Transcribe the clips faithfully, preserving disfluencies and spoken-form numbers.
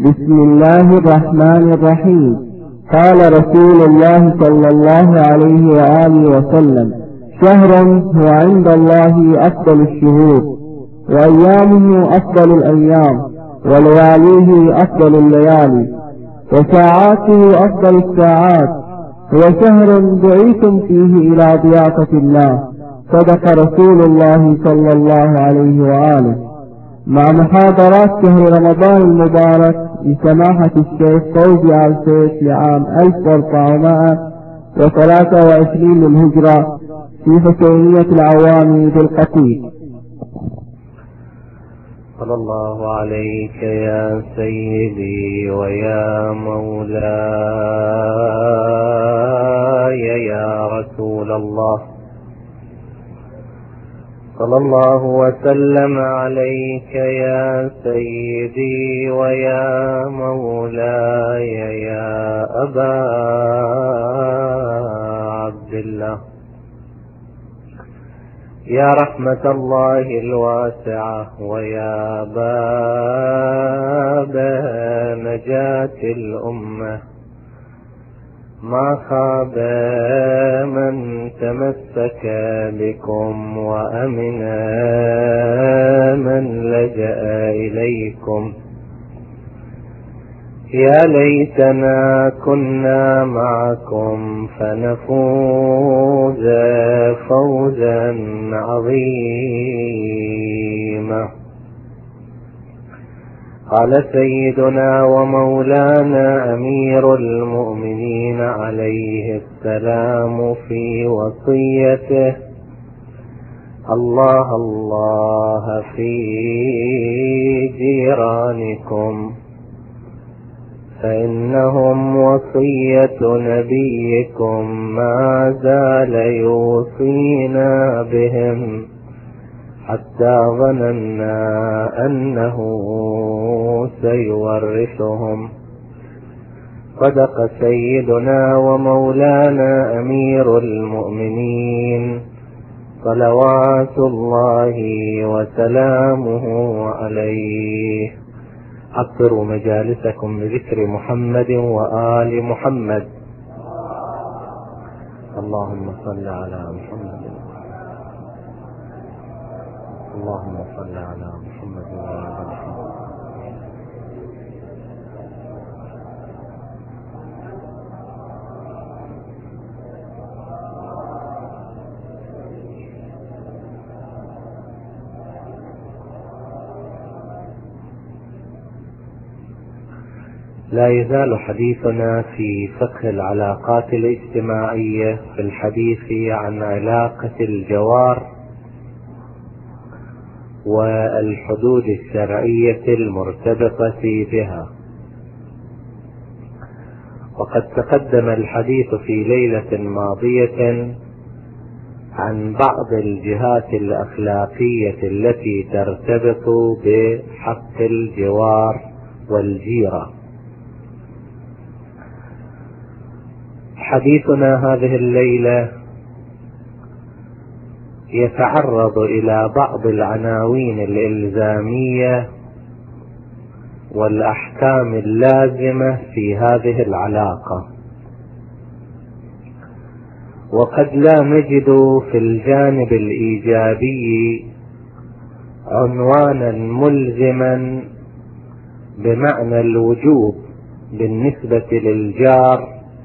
بسم الله الرحمن الرحيم. قال رسول الله صلى الله عليه وآله وسلم: شهر هو عند الله أفضل الشهور، وأيامه أفضل الأيام، ولياليه أفضل الليالي، وساعاته أفضل الساعات. هو شهر دعيتم فيه إلى ضيافة الله. صدق رسول الله صلى الله عليه وآله. مع محاضرات شهر رمضان المبارك لسماحة الشيخ فوزي آل سيف لعام ألف وأربعمائة وثلاثة وعشرين للهجرة في حسينية العوامي بالقتيل. صلى الله عليك يا سيدي ويا مولاي يا رسول الله، صلى الله وسلم عليك يا سيدي ويا مولاي يا أبا عبد الله، يا رحمة الله الواسعة ويا باب نجاة الأمة. ما خاب من تمسك بكم وأمن من لجأ إليكم. يا ليتنا كنا معكم فنفوز فوزا عظيما. قال سيدنا ومولانا أمير المؤمنين عليه السلام في وصيته: الله الله في جيرانكم، فإنهم وصية نبيكم ما زال يوصينا بهم حتى ظننا أنه سيورثهم. صدق سيدنا ومولانا أمير المؤمنين صلوات الله وسلامه عليه. عطروا مجالسكم بذكر محمد وآل محمد. اللهم صل على محمد، اللهم صل على محمد وآل محمد. لا يزال حديثنا في فقه العلاقات الاجتماعية في الحديث عن علاقة الجوار والحدود الشرعية المرتبطة بها. وقد تقدم الحديث في ليلة ماضية عن بعض الجهات الأخلاقية التي ترتبط بحق الجوار والجيرة. حديثنا هذه الليلة يتعرض إلى بعض العناوين الإلزامية والأحكام اللازمة في هذه العلاقة. وقد لا نجد في الجانب الإيجابي عنوانا ملزما بمعنى الوجوب بالنسبة للجار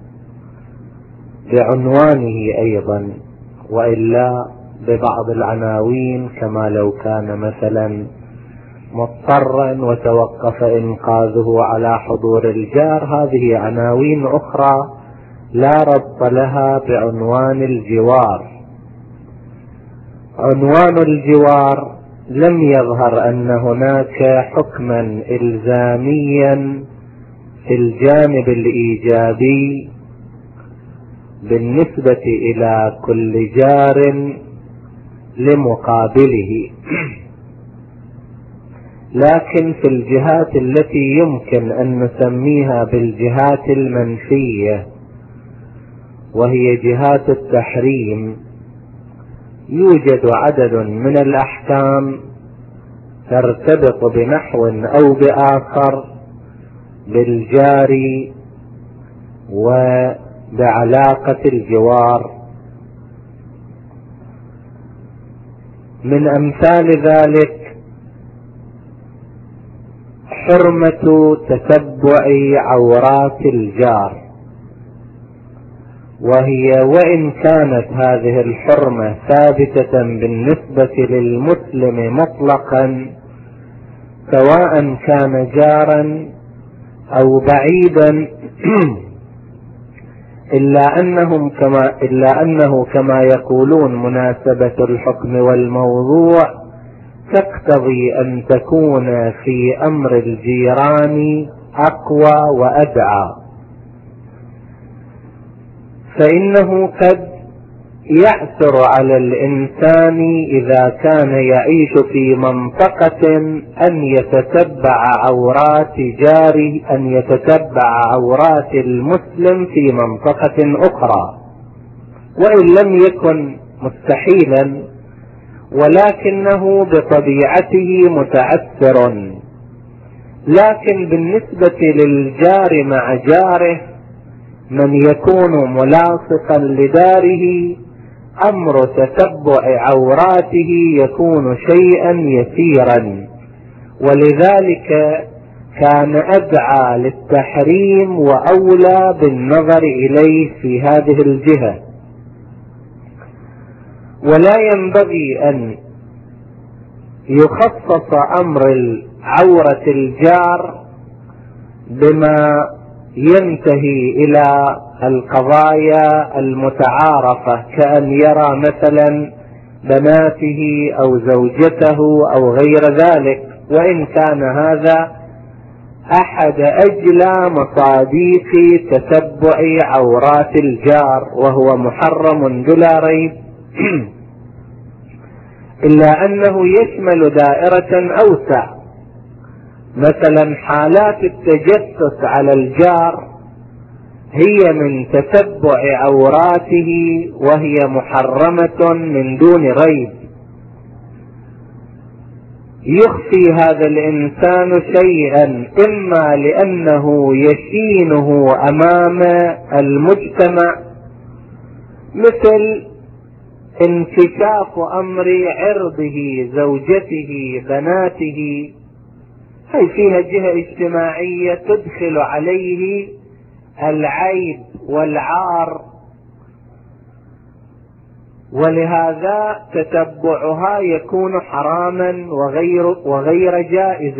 بعنوانه أيضا، وإلا ببعض العناوين كما لو كان مثلا مضطرا وتوقف إنقاذه على حضور الجار. هذه عناوين أخرى لا ربط لها بعنوان الجوار. عنوان الجوار لم يظهر أن هناك حكما إلزاميا في الجانب الإيجابي بالنسبة إلى كل جار لمقابله، لكن في الجهات التي يمكن أن نسميها بالجهات المنفية وهي جهات التحريم يوجد عدد من الأحكام ترتبط بنحو أو بآخر بالجار وبعلاقة الجوار. من أمثال ذلك حرمة تتبع عورات الجار، وهي وإن كانت هذه الحرمة ثابتة بالنسبة للمسلم مطلقا سواء كان جارا أو بعيدا، إلا أنهم كما إلا أنه كما يقولون مناسبة الحكم والموضوع تقتضي أن تكون في أمر الجيران أقوى وأدعى، فإنه قد يعثر على الإنسان إذا كان يعيش في منطقة أن يتتبع عورات جاره، أن يتتبع عورات المسلم في منطقة أخرى، وإن لم يكن مستحيلا ولكنه بطبيعته متعثر. لكن بالنسبة للجار مع جاره من يكون ملاصقا لداره أمر تتبع عوراته يكون شيئا يسيرا، ولذلك كان أدعى للتحريم وأولى بالنظر إليه في هذه الجهة. ولا ينبغي أن يخصص أمر عورة الجار بما ينتهي إلى القضايا المتعارفة، كأن يرى مثلا بناته أو زوجته أو غير ذلك، وإن كان هذا أحد أجلى مصاديق تتبع عورات الجار وهو محرم بلا ريب، إلا أنه يشمل دائرة أوسع، مثلا حالات التجسس على الجار هي من تتبع عوراته وهي محرمة من دون ريب. يخفي هذا الإنسان شيئا إما لأنه يشينه أمام المجتمع، مثل انكشاف أمر عرضه، زوجته، بناته، هي فيها جهة اجتماعية تدخل عليه العيب والعار، ولهذا تتبعها يكون حراما وغير, وغير جائز.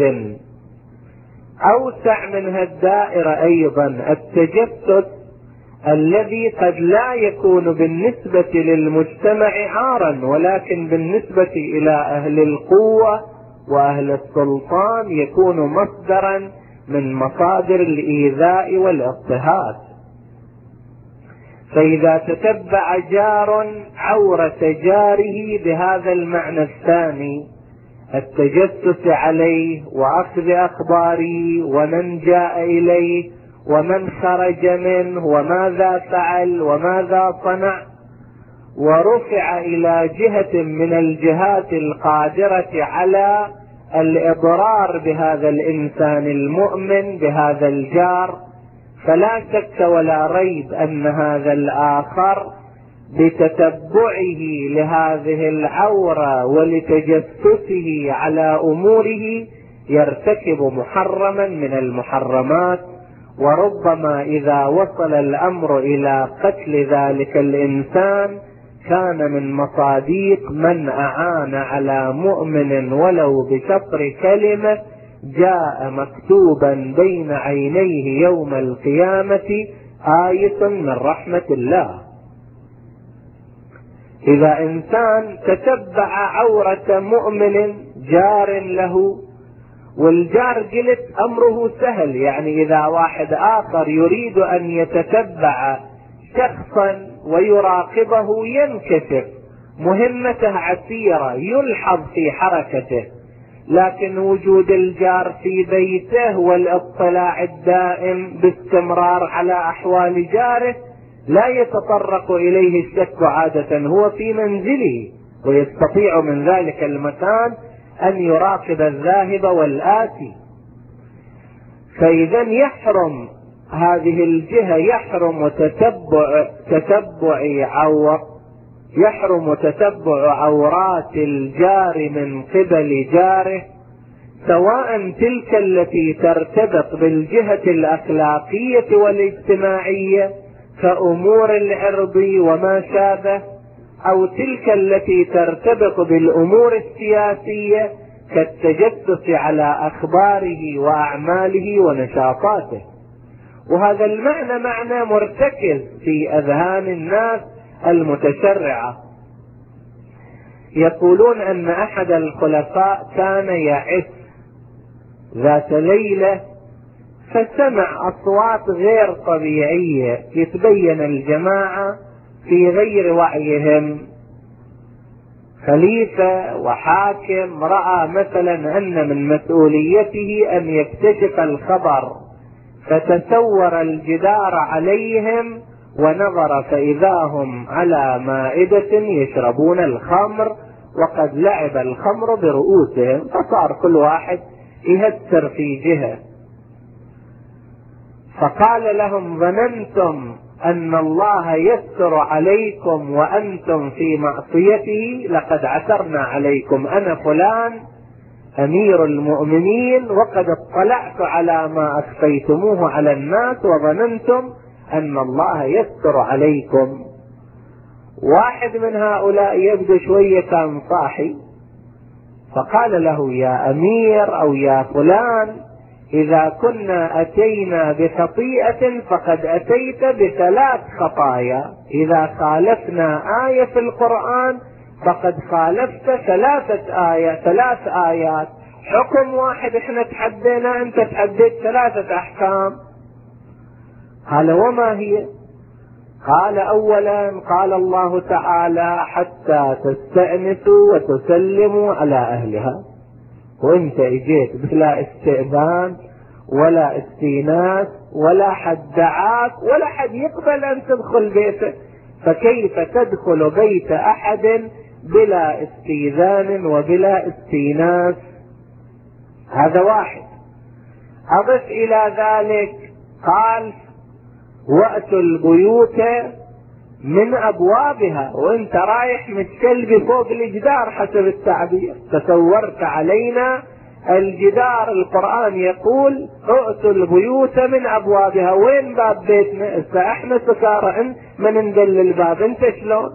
أوسع من الدائرة أيضا التجسس الذي قد لا يكون بالنسبة للمجتمع عارا، ولكن بالنسبة إلى أهل القوة وأهل السلطان يكون مصدرا من مصادر الإيذاء والاضطهاد. فإذا تتبع جار عورة جاره بهذا المعنى الثاني، التجسس عليه وأخذ أخباره ومن جاء إليه ومن خرج منه وماذا فعل وماذا صنع، ورفع إلى جهة من الجهات القادرة على الإضرار بهذا الإنسان المؤمن بهذا الجار، فلا شك ولا ريب أن هذا الآخر بتتبعه لهذه العورة ولتجسسه على أموره يرتكب محرما من المحرمات، وربما إذا وصل الأمر إلى قتل ذلك الإنسان كان من مصاديق من أعان على مؤمن ولو بشطر كلمة جاء مكتوبا بين عينيه يوم القيامة آية من رحمة الله. إذا إنسان تتبع عورة مؤمن جار له، والجار قلت أمره سهل، يعني إذا واحد آخر يريد أن يتتبع شخصا ويراقبه ينكشف، مهمته عسيرة، يلحظ في حركته، لكن وجود الجار في بيته والاطلاع الدائم باستمرار على أحوال جاره لا يتطرق إليه الشك عادة، هو في منزله ويستطيع من ذلك المكان أن يراقب الذاهب والآتي. فإذا يحرم هذه الجهة، يحرم تتبع تتبع عور يحرم تتبع عورات الجار من قبل جاره، سواء تلك التي ترتبط بالجهة الأخلاقية والاجتماعية كأمور العرض وما شابه، أو تلك التي ترتبط بالأمور السياسية كالتجسس على أخباره وأعماله ونشاطاته. وهذا المعنى معنى مرتكز في أذهان الناس المتشرعة. يقولون أن أحد الخلفاء كان يعس ذات ليلة فسمع أصوات غير طبيعية، يتبين الجماعة في غير وعيهم. خليفة وحاكم رأى مثلا أن من مسؤوليته أن يكتشف الخبر، فتسور الجدار عليهم ونظر فإذا هم على مائدة يشربون الخمر وقد لعب الخمر برؤوسهم، فصار كل واحد يهتر في جهة. فقال لهم: ظننتم أن الله يستر عليكم وأنتم في معصيته؟ لقد عثرنا عليكم، أنا فلان أمير المؤمنين وقد اطلعت على ما أخفيتموه على الناس وظننتم أن الله يستر عليكم. واحد من هؤلاء يبدو شوية كان صاحي، فقال له: يا أمير أو يا فلان، إذا كنا أتينا بخطيئة فقد أتيت بثلاث خطايا، إذا خالفنا آية في القرآن فقد خالفت ثلاثة آيات ثلاث آيات، حكم واحد احنا تحدينا، انت تحديت ثلاثة أحكام. قال: وما هي؟ قال: أولا قال الله تعالى: حتى تستأنسوا وتسلموا على أهلها، وانت اجيت بلا استئذان ولا استئناس ولا حد دعاك ولا حد يقبل ان تدخل بيته، فكيف تدخل بيت احد بلا استئذان وبلا استئناس؟ هذا واحد. اضف الى ذلك قال: واتوا البيوت من ابوابها، وانت رايح متشلبي فوق الجدار حسب التعبير، تسورت علينا الجدار. القرآن يقول: ائتوا البيوت من ابوابها. وين باب بيتنا؟ احنا سكارى، انت من ندل الباب، انت شلون؟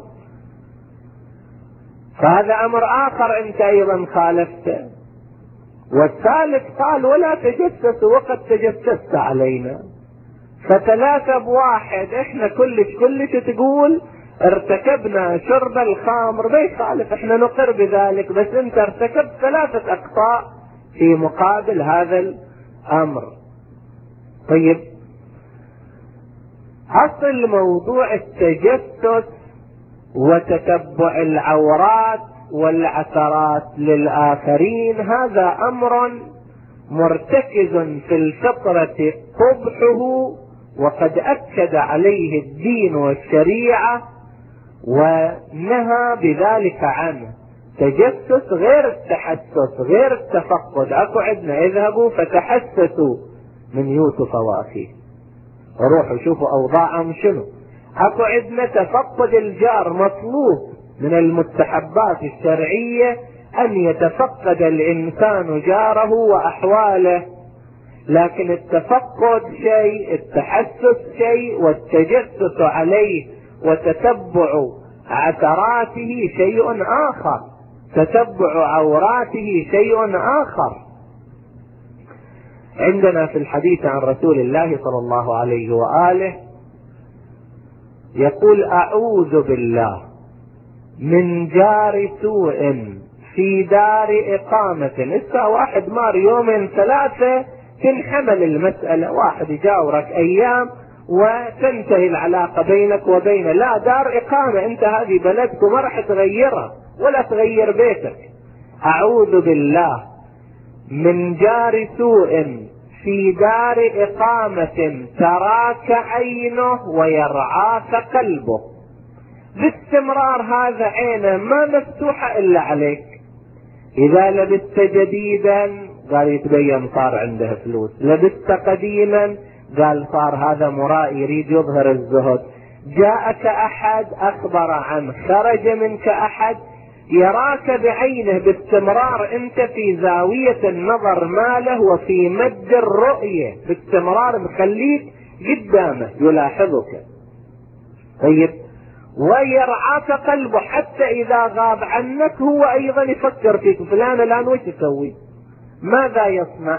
فهذا امر اخر انت ايضا خالفته. والثالث قال: ولا تجسسوا وقد تجسست علينا. فثلاثة بواحد، احنا كلش كلش تقول ارتكبنا شرب الخمر، ما يخالف، احنا نقر بذلك، بس انت ارتكبت ثلاثة اخطاء في مقابل هذا الامر. طيب، اصل موضوع التجسس وتتبع العورات والعثرات للآخرين هذا امر مرتكز في الفطرة قبحه، وقد أكد عليه الدين والشريعة ونهى بذلك عنه. تجسس غير التحسس غير التفقد. اكو عندنا: اذهبوا فتحسسوا من يوسف واخيه، روحوا شوفوا اوضاعهم شنو. اكو عندنا تفقد الجار، مطلوب من المستحبات الشرعية ان يتفقد الانسان جاره واحواله، لكن التفقد شيء، التحسس شيء، والتجسس عليه وتتبع عثراته شيء آخر، تتبع عوراته شيء آخر. عندنا في الحديث عن رسول الله صلى الله عليه وآله يقول: أعوذ بالله من جار سوء في دار إقامة. لسه واحد مار يومين ثلاثة تنحمل المسألة، واحد يجاورك أيام وتنتهي العلاقة بينك وبينه، لا، دار إقامة، أنت هذه بلدك وما راح تغيرها ولا تغير بيتك. أعوذ بالله من جار سوء في دار إقامة تراك عينه ويرعاك قلبه. باستمرار هذا عينه ما مفتوحة إلا عليك، إذا لبست جديدا قال يتبين صار عنده فلوس. لبست قديما، قال صار هذا مراء يريد يظهر الزهد. جاءك أحد أخبر عنه، خرج منك أحد يراك بعينه باستمرار، أنت في زاوية النظر ماله وفي مد الرؤية باستمرار، مخليك قدامه يلاحظك. طيب، ويرعاك قلبه حتى إذا غاب عنك هو أيضا يفكر فيك، فلان الآن وش يسوي؟ ماذا يصنع؟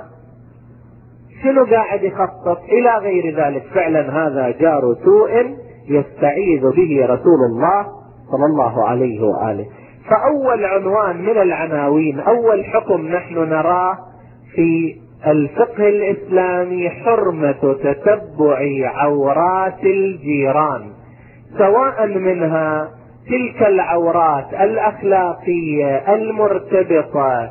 شنو قاعد يخطط؟ إلى غير ذلك. فعلا هذا جار سوء يستعيذ به رسول الله صلى الله عليه وآله. فأول عنوان من العناوين، أول حكم نحن نراه في الفقه الإسلامي، حرمة تتبع عورات الجيران، سواء منها تلك العورات الأخلاقية المرتبطة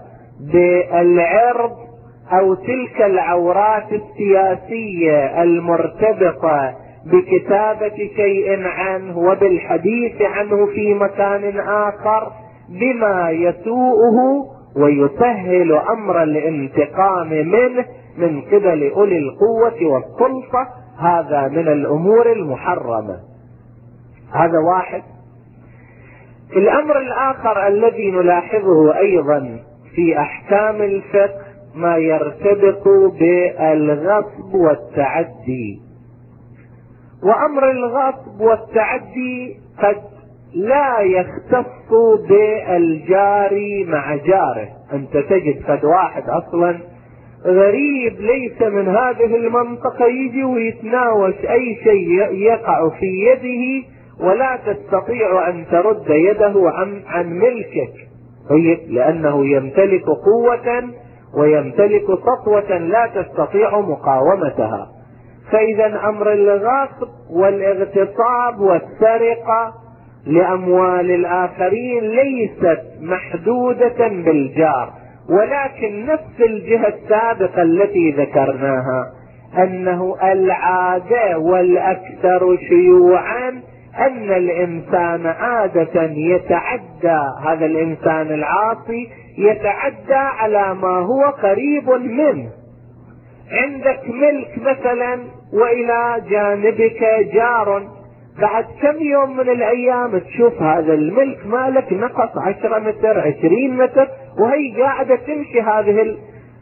بالعرض أو تلك العورات السياسية المرتبطة بكتابة شيء عنه وبالحديث عنه في مكان آخر بما يسوءه ويسهل أمر الانتقام منه من قبل أولي القوة والسلطة. هذا من الأمور المحرمة. هذا واحد. الأمر الآخر الذي نلاحظه أيضا في أحكام الفقه ما يرتبط بالغصب والتعدي. وأمر الغصب والتعدي قد لا يختص بالجاري مع جاره. أنت تجد قد واحد أصلا غريب ليس من هذه المنطقة يجي ويتناوش أي شيء يقع في يده ولا تستطيع أن ترد يده عن, عن ملكك. طيب، لأنه يمتلك قوة ويمتلك سطوة لا تستطيع مقاومتها. فإذا أمر الغصب والاغتصاب والسرقة لأموال الآخرين ليست محدودة بالجار، ولكن نفس الجهة السابقة التي ذكرناها أنه العادة والأكثر شيوعا أن الإنسان عادة يتعدى، هذا الإنسان العاصي يتعدى على ما هو قريب منه. عندك ملك مثلا وإلى جانبك جار، بعد كم يوم من الأيام تشوف هذا الملك مالك نقص عشرة متر عشرين متر، وهي قاعدة تمشي هذه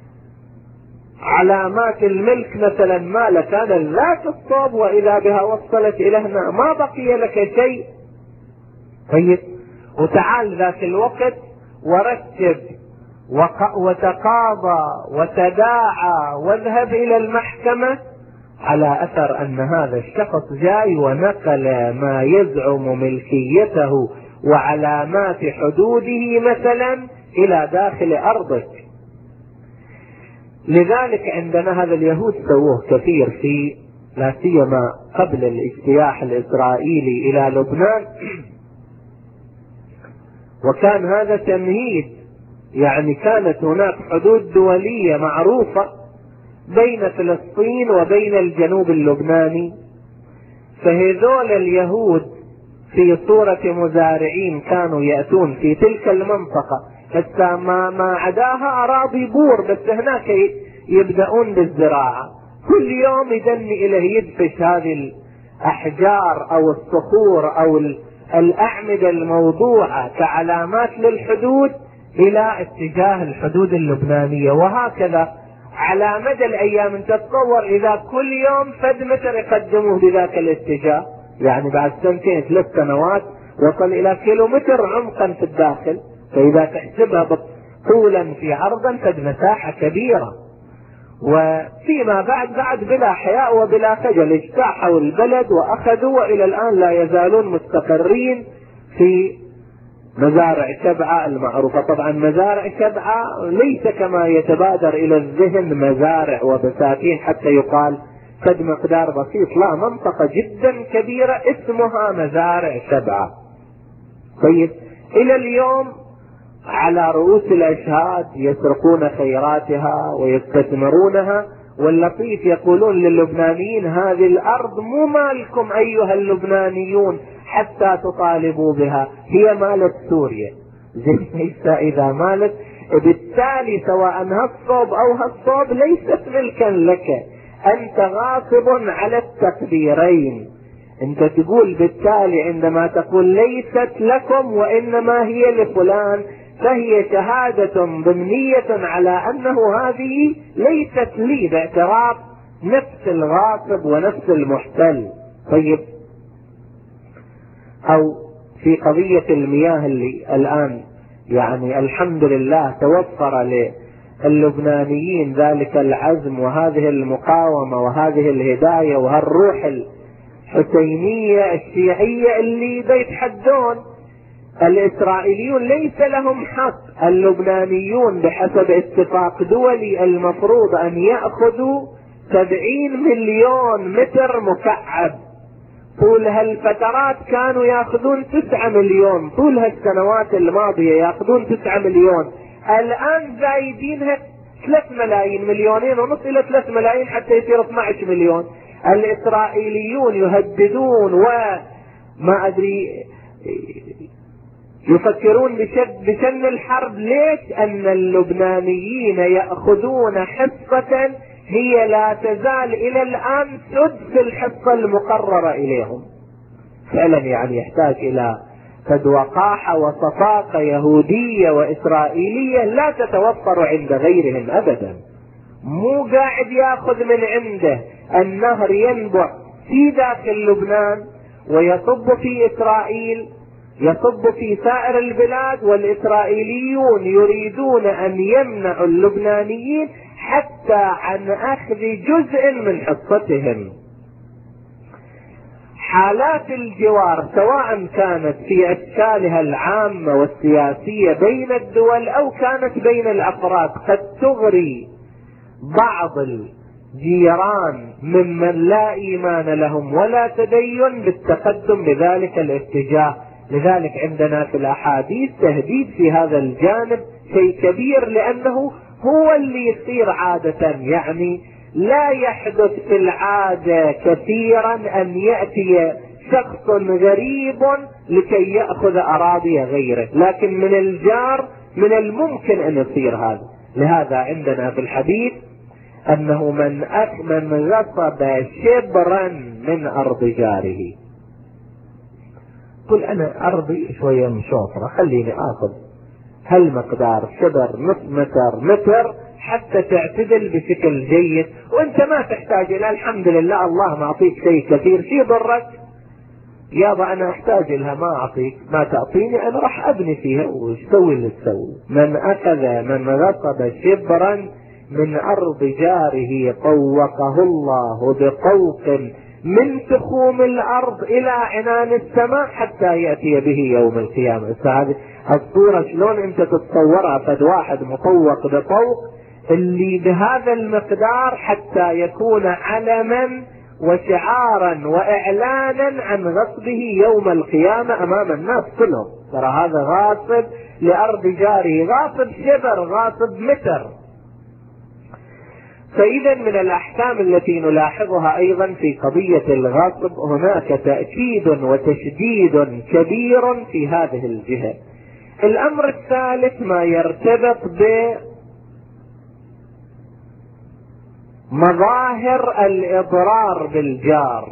علامات الملك مثلا مالك هذا ذات الصوب، وإذا بها وصلت إلى هنا ما بقي لك شيء. طيب، وتعال ذاك الوقت ورتب وتقاضى وتداعى واذهب إلى المحكمة على أثر أن هذا الشخص جاي ونقل ما يزعم ملكيته وعلامات حدوده مثلا إلى داخل أرضك. لذلك عندنا هذا اليهود سووه كثير في لا سيما قبل الاجتياح الإسرائيلي إلى لبنان، وكان هذا تمهيد، يعني كانت هناك حدود دولية معروفة بين فلسطين وبين الجنوب اللبناني، فهذول اليهود في صورة مزارعين كانوا يأتون في تلك المنطقة، حتى ما, ما عداها أراضي بور، بس هناك يبدأون بالزراعة. كل يوم يدني إليه يدفش هذه الأحجار أو الصخور أو الأعمدة الموضوعة كعلامات للحدود إلى اتجاه الحدود اللبنانية، وهكذا على مدى الأيام. انت تتصور إذا كل يوم فد متر يقدموه بذاك الاتجاه، يعني بعد سنتين ثلاث سنوات وصل إلى كيلومتر عمقا في الداخل، فإذا تحسبها طولا في عرضا فد مساحة كبيرة. وفيما بعد بعد بلا حياء وبلا خجل اجتاحوا البلد وأخذوا، وإلى الآن لا يزالون مستقرين في مزارع شبعة المعروفة. طبعا مزارع شبعة ليس كما يتبادر إلى الذهن مزارع وبساتين حتى يقال قد مقدار بسيط، لا، منطقة جدا كبيرة اسمها مزارع شبعة. طيب، إلى اليوم على رؤوس الأشهاد يسرقون خيراتها ويستثمرونها، واللطيف يقولون للبنانيين هذه الأرض مو مالكم أيها اللبنانيون حتى تطالبوا بها، هي مالت سوريا. زي إذا مالت بالتالي سواء هالصوب او هالصوب ليست ملكا لك، انت غاصب على التقديرين. انت تقول بالتالي عندما تقول ليست لكم وانما هي لفلان، فهي شهادة ضمنية على انه هذه ليست لي، باعتراف نفس الغاصب ونفس المحتل. طيب، او في قضية المياه اللي الان يعني الحمد لله توفر للبنانيين ذلك العزم وهذه المقاومة وهذه الهداية وهالروح الحسينية الشيعية اللي بيتحدون. الإسرائيليون ليس لهم حق، اللبنانيون بحسب اتفاق دولي المفروض أن يأخذوا سبعين مليون متر مكعب. طول هالفترات كانوا ياخذون تسعة مليون، طول هالسنوات الماضية ياخذون تسعة مليون، الآن زايدينها ثلاث ملايين، مليونين ونص إلى ثلاث ملايين حتى يصير اثني عشر مليون. الإسرائيليون يهددون وما أدري يفكرون بشن الحرب. ليش؟ أن اللبنانيين يأخذون حصة هي لا تزال إلى الآن سدس الحصة المقررة إليهم. فعلا يعني يحتاج إلى قد وقاحة وصفاقة يهودية وإسرائيلية لا تتوفر عند غيرهم أبدا. مو قاعد ياخذ من عنده النهر ينبع في داخل لبنان ويصب في إسرائيل، يصب في سائر البلاد، والإسرائيليون يريدون أن يمنعوا اللبنانيين حتى عن أخذ جزء من حصتهم. حالات الجوار سواء كانت في أشكالها العامة والسياسية بين الدول أو كانت بين الأفراد قد تغري بعض الجيران ممن لا إيمان لهم ولا تدين بالتقدم بذلك الاتجاه. لذلك عندنا في الأحاديث تهديد في هذا الجانب شيء كبير، لأنه هو اللي يصير عادة. يعني لا يحدث في العادة كثيرا أن يأتي شخص غريب لكي يأخذ أراضي غيره، لكن من الجار من الممكن أن يصير هذا. لهذا عندنا في الحديث أنه من من غصب شبرا من أرض جاره، قل أنا أرضي شوية مشوفرة خليني آخذ هالمقدار شبر نص متر متر حتى تعتدل بشكل جيد، وانت ما تحتاج الى الحمد لله الله معطيك شيء كثير، شي ضرك يابا انا احتاج لها ما اعطيك، ما تعطيني انا راح ابني فيها وش سوي اللي تسوي. من اخذ من غصب شبرا من ارض جاره طوقه الله بطوق من تخوم الارض الى عنان السماء حتى ياتي به يوم القيامه. هذه الصوره شلون انت تتصورها؟ فد واحد مطوق بطوق اللي بهذا المقدار حتى يكون علما وشعارا واعلانا عن غصبه يوم القيامه امام الناس كلهم. ترى هذا غاصب لارض جاره، غاصب شبر، غاصب متر. فإذا من الأحكام التي نلاحظها أيضا في قضية الغصب هناك تأكيد وتشديد كبير في هذه الجهة. الأمر الثالث ما يرتبط بمظاهر الإضرار بالجار.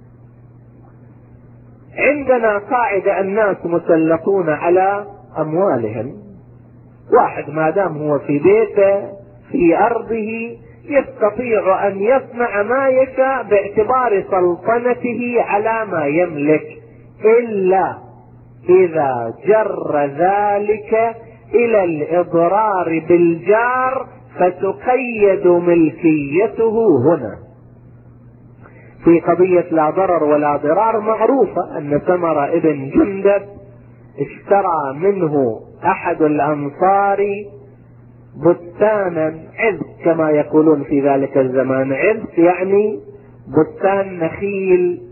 عندنا قاعدة الناس مسلطون على أموالهم، واحد ما دام هو في بيته في أرضه يستطيع أن يصنع ما يشاء باعتبار سلطنته على ما يملك، إلا إذا جر ذلك إلى الإضرار بالجار فتقيد ملكيته هنا. في قضية لا ضرر ولا ضرار معروفة أن سمرة ابن جندب اشترى منه أحد الأنصار بستانا عذب كما يقولون في ذلك الزمان، عذب يعني بستان نخيل،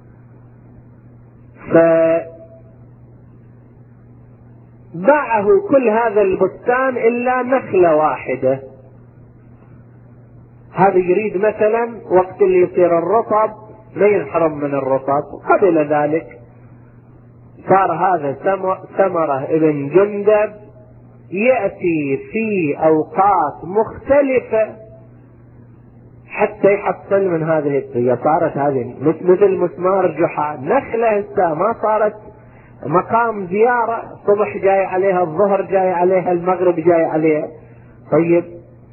فباعه كل هذا البستان إلا نخلة واحدة. هذا يريد مثلا وقت اللي يصير الرطب ما ينحرم من الرطب، قبل ذلك صار هذا سمرة ابن جندب يأتي في أوقات مختلفة حتى يحصل من هذه الطية. صارت هذه مثل مسمار جحا، نخلة هسه ما صارت مقام زيارة، الصبح جاي عليها، الظهر جاي عليها، المغرب جاي عليها. طيب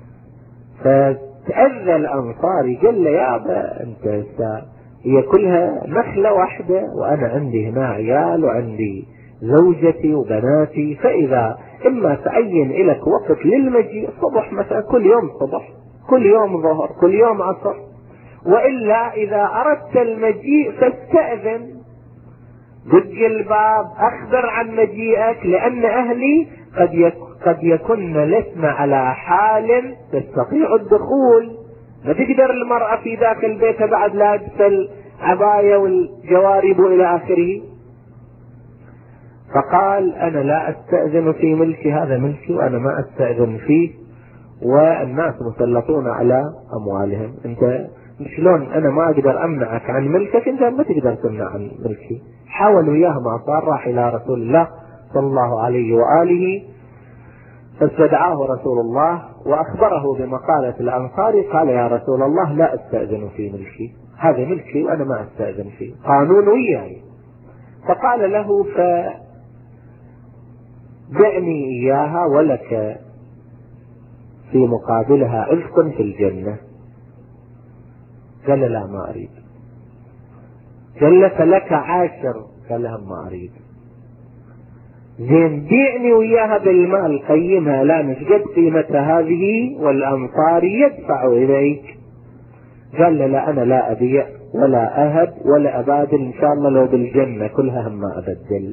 فتأذى الأنصاري، قال له يا أبا أنت هسه هي كلها نخلة واحدة، وأنا عندي هنا عيال وعندي زوجتي وبناتي، فإذا إما تعين لك وقت للمجيء الصبح مثلا، كل يوم صبح، كل يوم ظهر، كل يوم عصر، وإلا إذا أردت المجيء فاستأذن، دق الباب، أخبر عن مجيئك، لأن أهلي قد يك قد يكن لسنا على حال تستطيع الدخول. ما تقدر المرأة في داخل بيتها بعد لابسة العباية والجوارب إلى آخره. فقال أنا لا أستأذن في ملكي، هذا ملكي وأنا ما أستأذن فيه، والناس مسلطون على أموالهم، أنت شلون أنا ما أقدر أمنعك عن ملكك، أنت ما تقدر تمنع عن ملكي. حاول وياه ما صار، راح إلى رسول الله صلى الله عليه وآله، فاستدعاه رسول الله وأخبره بمقالة الأنصاري. قال يا رسول الله لا أستأذن في ملكي، هذا ملكي وأنا ما أستأذن فيه، قانون وياي. فقال له فبعني إياها ولك في مقابلها عزق في الجنة. قال لا ما أريد. قال فلك عاشر. قال لها ما أريد. زين بيعني وياها بالمال، قيمها لا نشقد قيمتها هذه، والأنصار يدفع إليك. قال لا أنا لا أبيع ولا أهب ولا أبادل، إن شاء الله لو بالجنة كلها هم ما أبدل.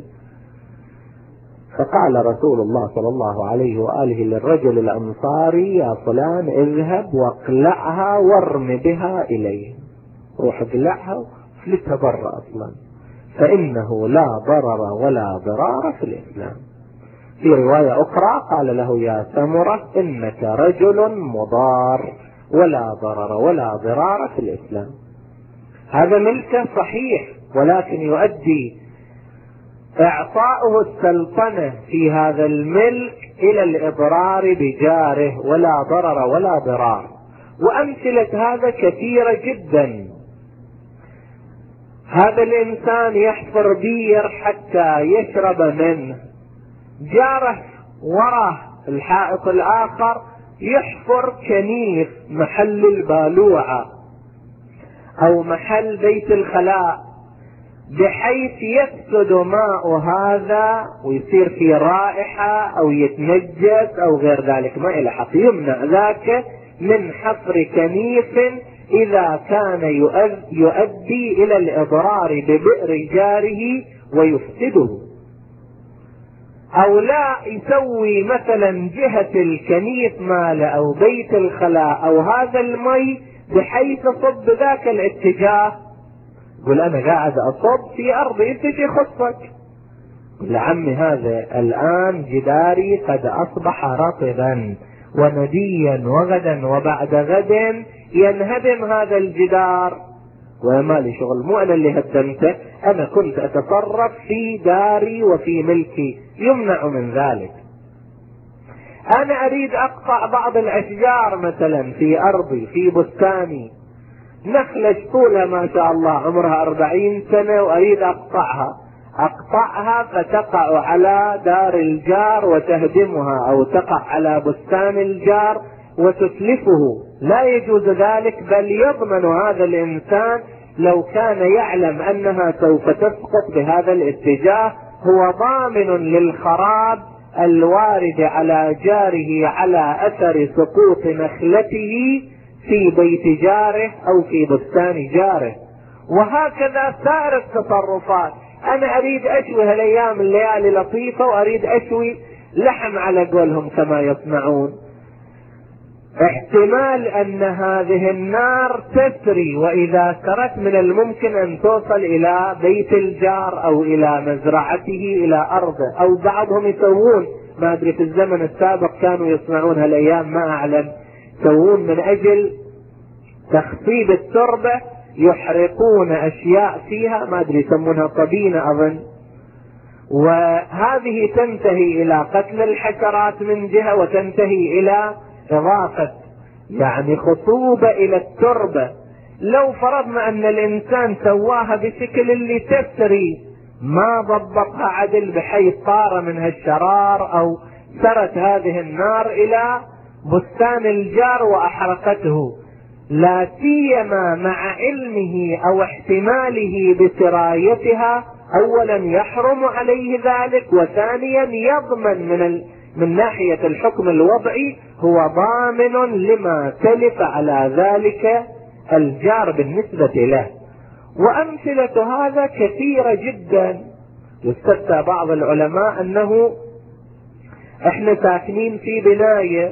فقال رسول الله صلى الله عليه وآله للرجل الأنصاري يا فلان اذهب واقلعها وارم بها إليه، روح اقلعها وفلتها برا أصلا، فإنه لا ضرر ولا ضرار في الإسلام. في رواية أخرى قال له يا سمرة إنك رجل مضار، ولا ضرر ولا ضرار في الإسلام. هذا ملك صحيح، ولكن يؤدي إعطاؤه السلطنة في هذا الملك إلى الإضرار بجاره، ولا ضرر ولا ضرار. وأمثلة هذا كثيرة جدا. هذا الإنسان يحفر بير حتى يشرب منه، جاره وراه الحائط الآخر يحفر كنيف محل البالوعة أو محل بيت الخلاء، بحيث يفسد ماء هذا ويصير في رائحة أو يتنجس أو غير ذلك، ما إلى حق. يمنع ذاك من حفر كنيف إذا كان يؤدي إلى الإضرار ببئر جاره ويفسده، أو لا يسوي مثلا جهة الكنيف ماله أو بيت الخلاء أو هذا المي بحيث صب ذاك الاتجاه. قل أنا قاعد أصب في أرضي، أنت شي خصك؟ قل عمي هذا الآن جداري قد أصبح رطبا ونديا، وغدا وبعد غد ينهدم هذا الجدار، وما لي شغل، مو أنا اللي هدمته، أنا كنت أتصرف في داري وفي ملكي. يمنع من ذلك. أنا أريد أقطع بعض الأشجار مثلا في أرضي في بستاني، نخلة طولها ما شاء الله عمرها أربعين سنة وأريد أقطعها، أقطعها فتقع على دار الجار وتهدمها، أو تقع على بستان الجار وتتلفه. لا يجوز ذلك، بل يضمن هذا الإنسان لو كان يعلم أنها سوف تسقط بهذا الاتجاه، هو ضامن للخراب الوارد على جاره على أثر سقوط نخلته في بيت جاره أو في بستان جاره. وهكذا سائر التصرفات. أنا أريد أشوي هالأيام الليالي لطيفة وأريد أشوي لحم على قولهم كما يصنعون، احتمال أن هذه النار تسري، وإذا سرت من الممكن أن توصل إلى بيت الجار أو إلى مزرعته إلى أرضه، أو بعضهم يسوون، ما أدري في الزمن السابق كانوا يصنعون هالأيام ما أعلم، يسوون من أجل تخصيب التربة يحرقون أشياء فيها، ما أدري يسمونها طبينة أظن، وهذه تنتهي إلى قتل الحشرات من جهة، وتنتهي إلى إضافة يعني خصوبة إلى التربة. لو فرضنا أن الإنسان سواها بشكل اللي تسري ما ضبطها عدل بحيث طار منها الشرار أو سرت هذه النار إلى بستان الجار وأحرقته، لا سيما مع علمه أو احتماله بسرايتها، أولا يحرم عليه ذلك، وثانيا يضمن من ال... من ناحية الحكم الوضعي هو ضامن لما تلف على ذلك الجار بالنسبة له. وأمثلة هذا كثيرة جدا. يستفتى بعض العلماء أنه احنا ساكنين في بناية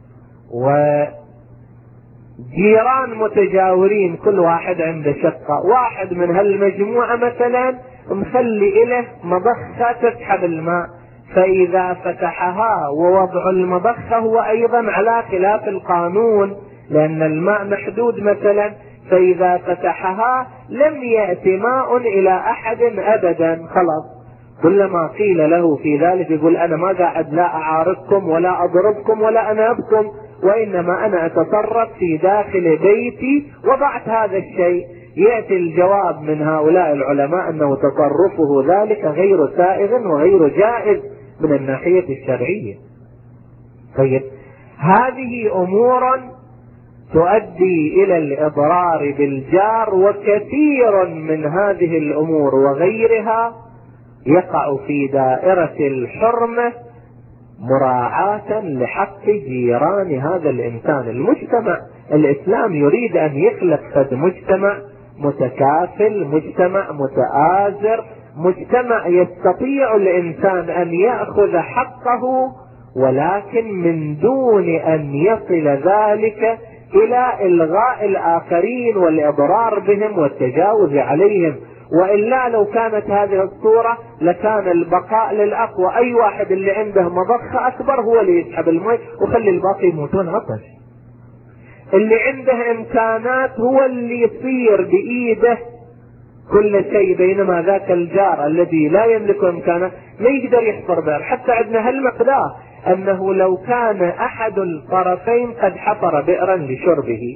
وجيران متجاورين كل واحد عنده شقة، واحد من هالمجموعة مثلا مخلي إله مضخة تسحب الماء، فإذا فتحها ووضع المضخة هو أيضا على خلاف القانون لأن الماء محدود مثلا، فإذا فتحها لم يأتي ماء إلى أحد أبدا، خلاص. كلما قيل له في ذلك يقول أنا ما قاعد لا أعارضكم ولا أضربكم ولا أنابكم، وإنما أنا أتصرف في داخل بيتي وضعت هذا الشيء. يأتي الجواب من هؤلاء العلماء أنه تصرفه ذلك غير سائغ وغير جائز من الناحية الشرعية. طيب، هذه أمور تؤدي إلى الإضرار بالجار، وكثير من هذه الأمور وغيرها يقع في دائرة الحرمة مراعاة لحق جيران هذا الإنسان. المجتمع الإسلام يريد أن يخلق فد مجتمع متكافل، مجتمع متآزر، مجتمع يستطيع الإنسان أن يأخذ حقه ولكن من دون أن يصل ذلك إلى إلغاء الآخرين والإضرار بهم والتجاوز عليهم. وإلا لو كانت هذه الصورة لكان البقاء للأقوى، أي واحد اللي عنده مضخة أكبر هو اللي يسحب الماء وخلي الباقي يموتون عطش. اللي عنده إمكانات هو اللي يصير بإيده كل شيء، بينما ذاك الجار الذي لا يملك إمكانات ما يقدر يحفر بئر. حتى عندنا هالمقدار أنه لو كان أحد الطرفين قد حفر بئرا لشربه،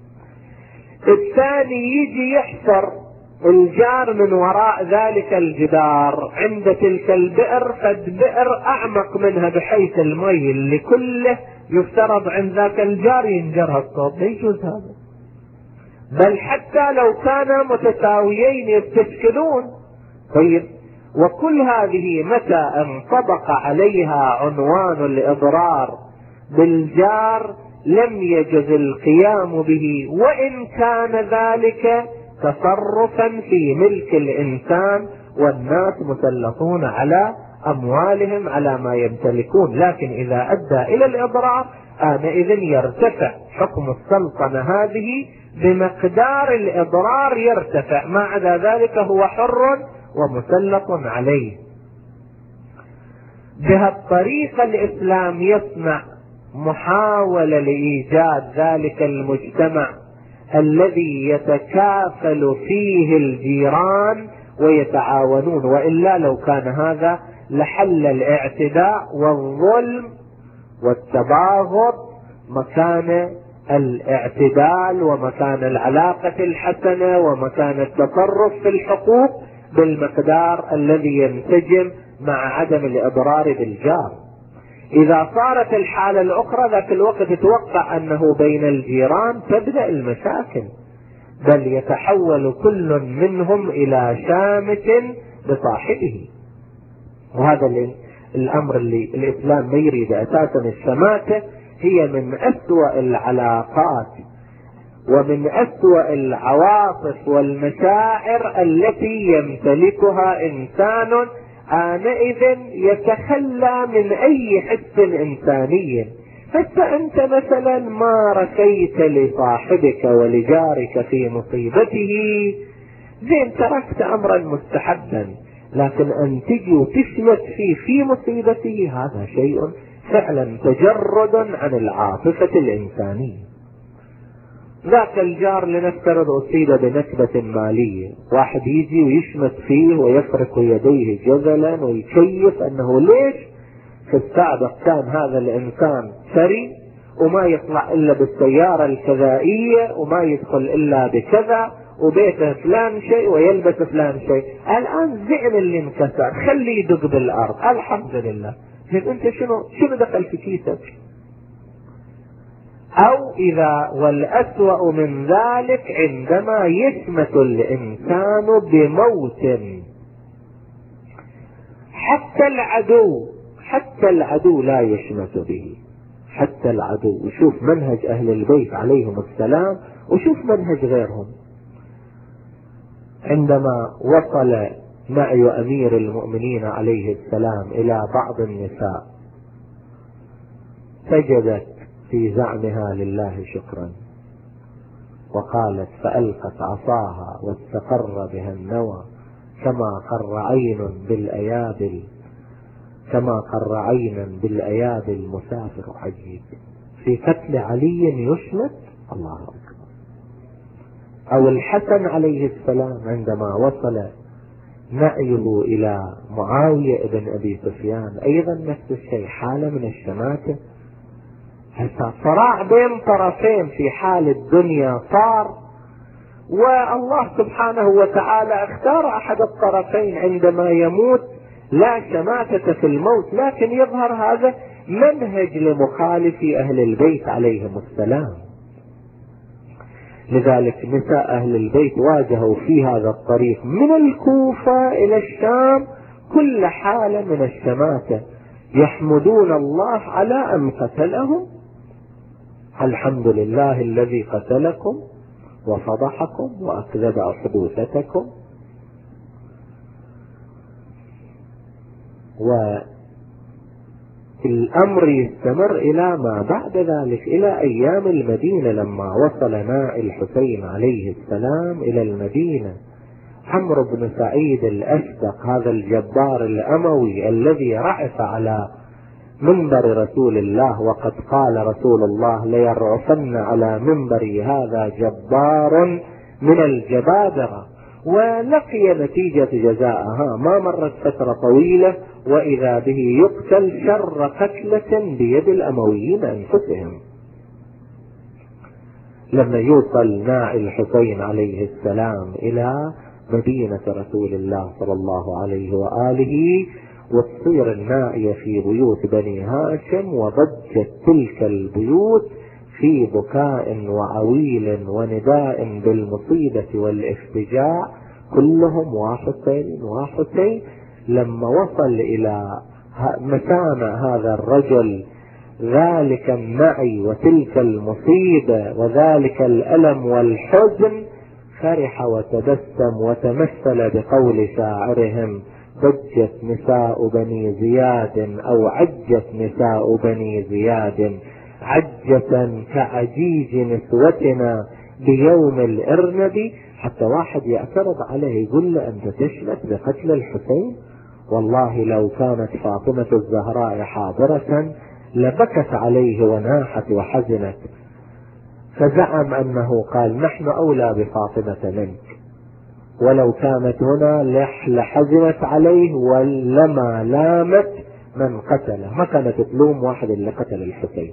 الثاني يجي يحفر الجار من وراء ذلك الجدار عند تلك البئر قد بئر أعمق منها بحيث المي اللي كله يفترض عند ذاك الجار ينجرها الصوت، لا يجوز هذا. بل حتى لو كانا متساويين يستشكلون. طيب، وكل هذه متى انطبق عليها عنوان الإضرار بالجار لم يجز القيام به، وإن كان ذلك تصرفا في ملك الإنسان والناس مسلطون على أموالهم على ما يمتلكون. لكن إذا أدى إلى الإضرار آنئذ يرتفع حكم السلطنة هذه بمقدار الإضرار يرتفع، ما عدا ذلك هو حر ومسلط عليه. بهالطريقة الإسلام يصنع محاولة لإيجاد ذلك المجتمع الذي يتكافل فيه الجيران ويتعاونون، وإلا لو كان هذا لحل الاعتداء والظلم والتباغض مكان الاعتدال ومكان العلاقة الحسنة ومكان التصرف في الحقوق بالمقدار الذي ينسجم مع عدم الإضرار بالجار. إذا صارت الحالة الأخرى ذاك الوقت يتوقع أنه بين الجيران تبدأ المشاكل، بل يتحول كل منهم إلى شامت بصاحبه. وهذا الأمر اللي الإسلام ما يريد أساسا. الشماتة هي من أسوأ العلاقات ومن أسوأ العواطف والمشاعر التي يمتلكها إنسان، آنئذ يتخلى من أي حس إنساني. حتى أنت مثلا ما ركيت لصاحبك ولجارك في مصيبته، زين تركت أمرا مستحبا، لكن أن تجي وتشمت فيه في مصيبته هذا شيء فعلا تجرد عن العاطفة الإنسانية. ذاك الجار لنفترض أصيب بنكبة مالية، واحد يجي ويشمت فيه ويفرك يديه جزلا ويكيف أنه ليش في السابق كان هذا الإنسان ثري وما يطلع إلا بالسيارة الكذائية وما يدخل إلا بكذا وبيته فلان شيء ويلبس فلان شيء، الآن زعل اللي انكسر خليه يدق بالأرض الحمد لله. انت شنو شنو دخل في كيسك؟ أو إذا والأسوأ من ذلك عندما يشمت الإنسان بموت، حتى العدو حتى العدو لا يشمت به، حتى العدو. وشوف منهج أهل البيت عليهم السلام وشوف منهج غيرهم. عندما وصل نعي أمير المؤمنين عليه السلام إلى بعض النساء سجدت في زعمها لله شكرا وقالت فألقت عصاها واستقر بها النوى كما قر عين بالأيابل كما قر عينا بالأيابل مسافر عجيب. في قتل علي يشمت، الله أكبر. أو الحسن عليه السلام عندما وصل نعيه إلى معاوية ابن أبي سفيان أيضا نفس الشيء، حالة من الشماتة. هذا صراع بين طرفين في حال الدنيا صار، والله سبحانه وتعالى اختار أحد الطرفين عندما يموت لا شماتة في الموت، لكن يظهر هذا منهج لمخالفي أهل البيت عليهم السلام. لذلك نساء أهل البيت واجهوا في هذا الطريق من الكوفة إلى الشام كل حالة من الشماتة، يحمدون الله على أن قتلهم. الحمد لله الذي قتلكم وفضحكم وأكذب حدوثتكم. والأمر يستمر إلى ما بعد ذلك، إلى أيام المدينة لما وصل ناعي الحسين عليه السلام إلى المدينة. عمرو بن سعيد الأشدق هذا الجبار الأموي الذي رعف على منبر رسول الله، وقد قال رسول الله ليرعفن على منبري هذا جبار من الجبابرة، ولقي نتيجة جزاءها. ما مرت فترة طويلة وإذا به يقتل شر قتلة بيد الأمويين أنفسهم. لما يوصل ناعي الحسين عليه السلام إلى مدينة رسول الله صلى الله عليه وآله، وتصير النائية في بيوت بني هاشم، وضجت تلك البيوت في بكاء وعويل ونداء بالمصيبة والافتجاع، كلهم وحسين وحسين. لما وصل إلى مسامع هذا الرجل ذلك النعي وتلك المصيبة وذلك الألم والحزن، فرح وتبسم وتمثل بقول شاعرهم: ضجت نساء بني زياد أو عجت نساء بني زياد عجة كعجيج نسوتنا بيوم الإرنب. حتى واحد يعترض عليه يقول له: أنت تشمت بقتل الحسين؟ والله لو كانت فاطمة الزهراء حاضرة لبكت عليه وناحت وحزنت. فزعم أنه قال: نحن أولى بفاطمة منك، ولو كانت هنا لحزنت عليه ولما لامت من قتله، ما كانت تلوم واحد اللي قتل الحسين.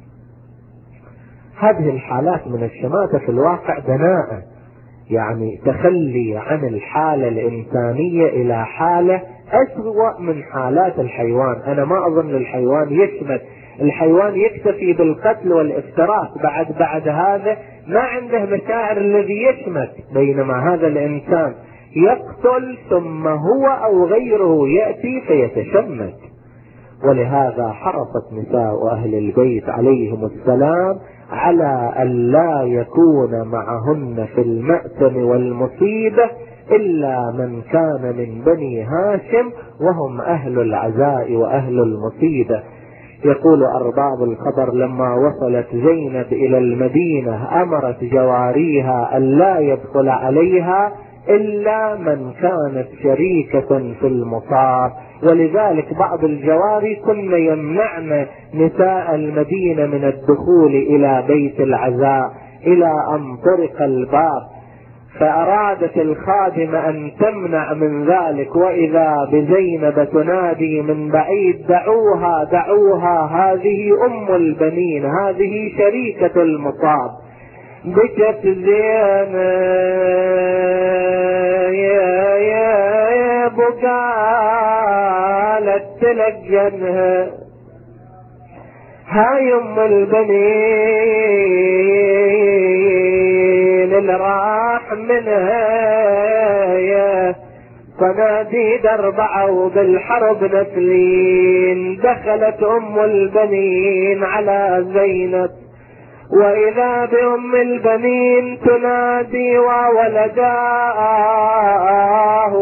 هذه الحالات من الشماتة في الواقع دناءة، يعني تخلي عن الحالة الإنسانية إلى حالة أسوأ من حالات الحيوان. أنا ما أظن الحيوان يشمت، الحيوان يكتفي بالقتل والافتراس، بعد بعد هذا ما عنده مشاعر الذي يشمت، بينما هذا الإنسان يقتل ثم هو أو غيره يأتي فيتشمت. ولهذا حرصت نساء أهل البيت عليهم السلام على أن لا يكون معهن في المأتم والمصيبة إلا من كان من بني هاشم وهم أهل العزاء وأهل المصيبة. يقول أرباب الخبر: لما وصلت زينب إلى المدينة أمرت جواريها أن لا يدخل عليها إلا من كانت شريكة في المصاب، ولذلك بعض الجواري كن يمنعن نساء المدينة من الدخول إلى بيت العزاء إلى أن طرق الباب، فأرادت الخادمة أن تمنع من ذلك، وإذا بزينب تنادي من بعيد: دعوها دعوها، هذه أم البنين، هذه شريكة المصاب. بكت زينب يا يا بقالت تلقنها: هاي أم البنين اللي راح منها يا صناديد أربعة وبالحرب نسلين. دخلت أم البنين على زينب، وإذا بأم البنين تنادي: وولداه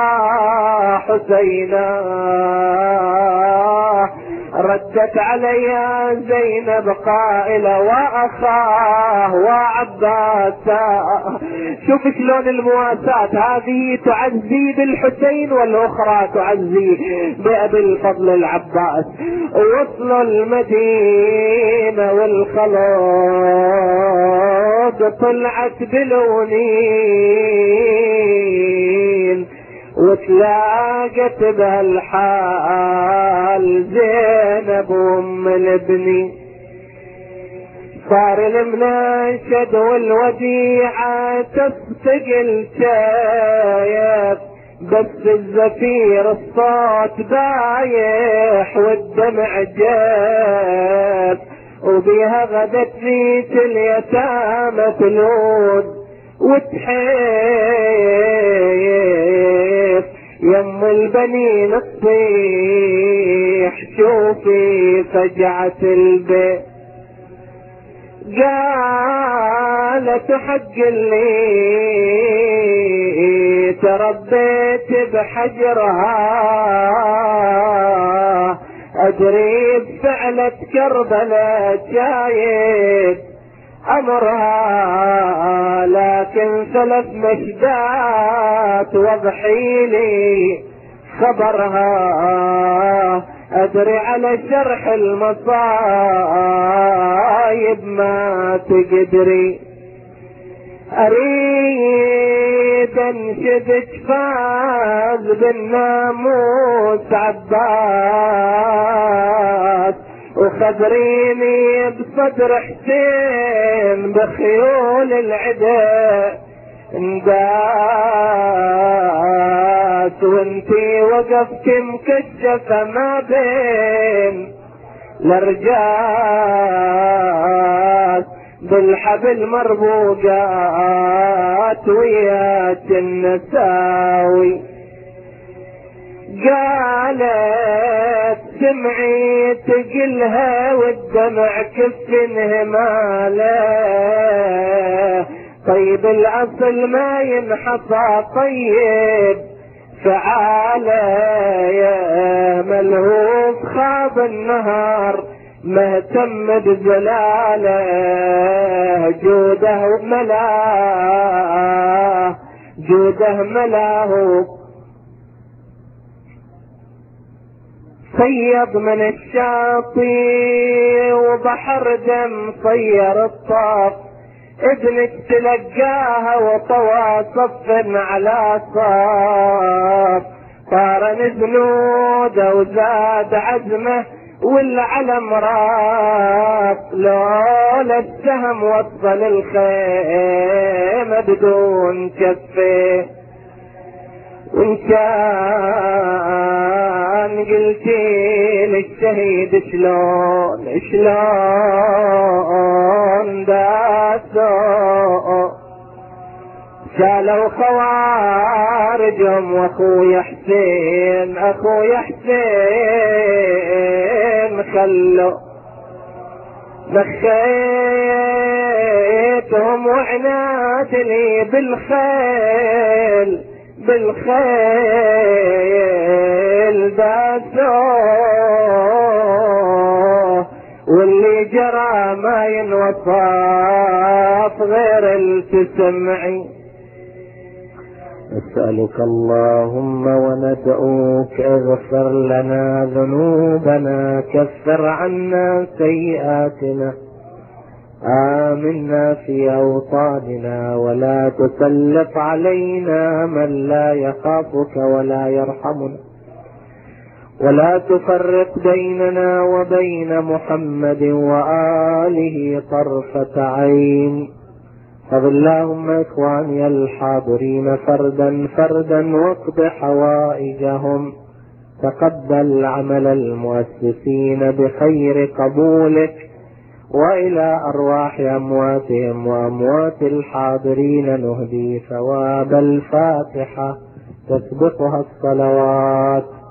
وحسيناه. ردت عليها زينب قائلة: وأخاه وعباسا. شوف شلون المواساة، هذه تعزي بالحسين والأخرى تعزي بأبي الفضل العباس. وصلوا المدينة والخلود طلعت بلونين، وتلاقت بهالحال زينب ام الابني. صار المناشد والوديعة تفتق الشايب، بس الزفير الصوت بايح والدمع جاب، وبيها غدت بيت اليتامى تلون وتحيف. يم البنين تطيح شوفي فجعة البيت. قالت: حق اللي تربيت بحجرها، أدري بفعلة كربلاء شايد أمرها، لكن ثلاث مشدات وضحي لي خبرها. أدري على شرح المصايب ما تقدري، أريد أنشدك فاز بالناموس عباس، وخبريني بصدر حسين بخيول العدا انداس، وانتي وقفت مكشفة ما بين الارجاس، بالحبل مربوقات وياك النساوي. قالت: سمعي تقلها والدمع كف انهماله، طيب الاصل ما ينحصى طيب فعاله، يا ملهوف خاض النهار مهتم بزلاله، جوده ملاه جوده ملاه. صيد من الشاطئ وبحر دم صير الطاف، ابنك تلقاها وطوى صف على صاف، قارن جنوده وزاد عزمه والعلم راف، لولا السهم وصل الخيمة بدون كفه، وان كان قلتي للشهيد شلون شلون داسو، شالوا خوارجهم واخويا حسين اخويا حسين خلوا بخيتهم وعناد لي بالخيل بالخيل داسوه، واللي جرى ما ينوصف غير التسمعي. نسألك اللهم وندعوك اغفر لنا ذنوبنا، كفر عنا سيئاتنا، آمنا في أوطاننا ولا تسلط علينا من لا يخافك ولا يرحمنا، ولا تفرق بيننا وبين محمد وآله طرفة عين. فضل اللهم إخواني الحاضرين فردا فردا واقض حوائجهم. تقبل عمل المؤسسين بخير قبولك، وإلى أرواح أمواتهم وأموات الحاضرين نهدي ثواب الفاتحة تسبقها الصلوات.